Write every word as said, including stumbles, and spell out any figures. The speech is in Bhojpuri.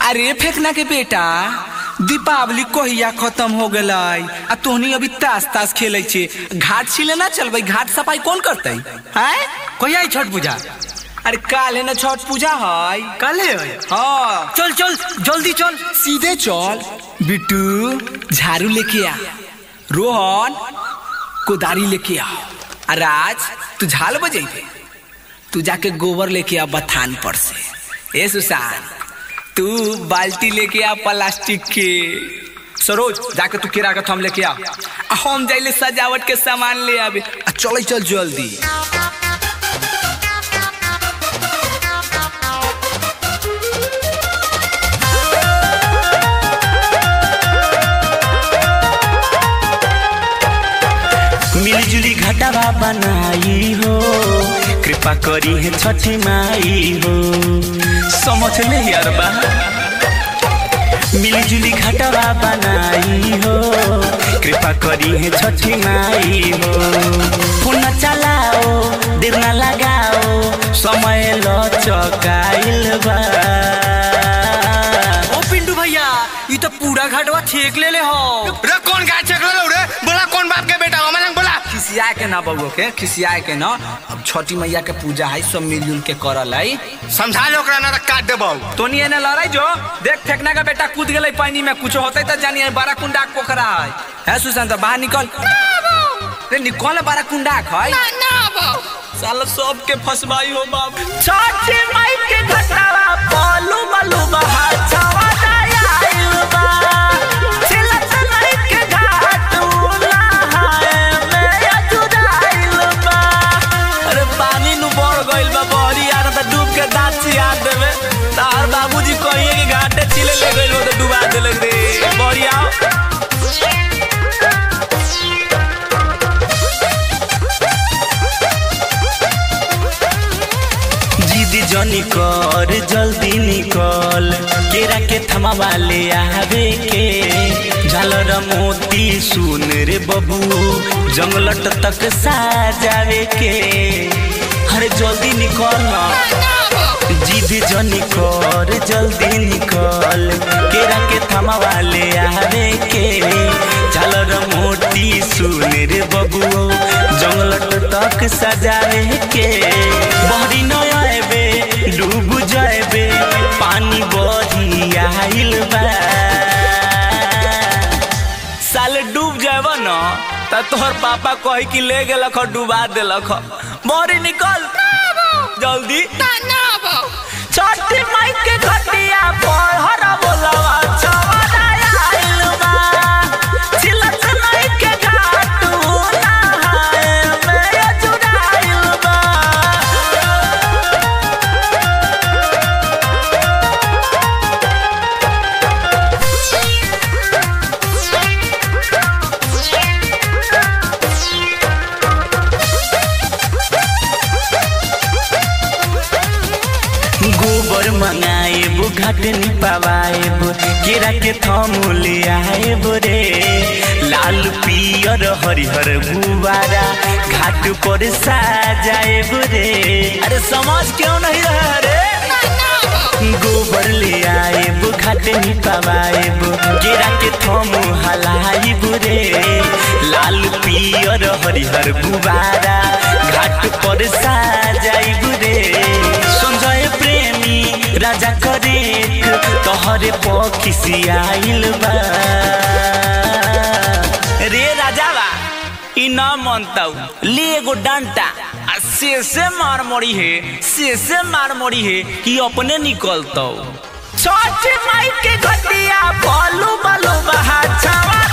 अरे फेंकना के बेटा दीपावली कहिया खत्म हो गलाई आ तोहनी अभी ताश ताश खेले छे। घाट छिले ना चलबे, घाट सफाई कौन करते हैं? कहिया छठ पूजा? अरे काल है ना छठ पूजा है। काले है? हाँ चल चल जल्दी चल, सीधे चल। बिट्टू झाड़ू लेके आ, रोहन कोदारी लेके आ, राज तू झाल बजेबे, तू जाके गोबर लेके आ बथान पर से। ए सुशांत तू बाल्टी लेके आ प्लास्टिक के। सरोज जाके तू केरा का थम लेके आ, हम जाइले सजावट के सामान ले आबे। चल चल जल्दी। मिलजुली घटावा बनाई हो, कृपा करी है छठी माई हो। समझ ले यार बा, मिलजुली घटावा बनाई हो, कृपा करी है छठी माई हो। फोन चलाओ देर ना लगाओ, समय लचकाइल बा। ओ पिंटू भैया ये तो पूरा घाटवा छेक ले ले हो। रे कौन घाट छेक ले रे? बोला कौन बाप के बेटा हो? मैंने बोला खिसिया के ना बउआ के, खिसिया के ना। अब छठी मैया के पूजा है, सब मिलजुल के करल है। समझा लो ओकरा ना त काट देबो। तोनी एने लड़ाई जो देख फेंकना का बेटा कूद गेलै पानी में, कुछ होते तो जानिए। बारह कुंडा पोखरा है। है सुशांत बाहर निकल। रे निकल, बारह कुंडा है ना ना साला सब के फसवाई हो बाप। छठी माई के घटावा बोलू बोलू बहा छवा आइल बा। छिलत नहीं के घाट उला है मैं अजुराइल बा। अरे पानी नु बढ़ गइल बा, बहरी यार त डूब के दांत चिया देवे। तार बाबूजी कहिए कि घाटे छिले ले गइल हो तो डुबा देलक रे। बहरी आओ। जनी कर जल्दी निकल, केरा के थमा वाले आवे के। झालर मोती सुन रे बबू, जंगलट तक साजावे के। अरे जल्दी निकल ना, जिद जनी कर जल्दी निकल, केरा के थमा वाले आवे के। झालर मोती सुन रे बबू, जंगलट तक सजावे के। बहरी नया डूब जाएबे, पानी बढ़ी आइल बा। साले डूब जाएब न त तोहर पापा कही कि ले गेलक डुबा देलक। बहरी निकल जल्दी। छठी माई के घटिया पर हरा बोलवा छवा आइल बा। छिलत नहीं के घाट ना है मैं अजुराइल बा। गोबर मंगाएब घाट निपावाएब, केरा के थम ले आएब रे। लाल पियर हरिहर गुब्बारा घाट पर सजाएब रे। अरे समझ क्यों नहीं रहा रे? गोबर ले आएब घाट निपावाएब, केरा के थम हलाइब रे। लाल पियर हरिहर गुब्बारा घाट पर सजाइब रे। संजय प्रेमी राजा करे तोहरे पखी आइल बा। रे राजा बा इ न मनताऊ ले एगो डंटा आ से से मार मोड़ी है, से से मार मोड़ी है कि अपने निकलताऊ। छठी माई के घटिया बोलू बोलू बहा छवा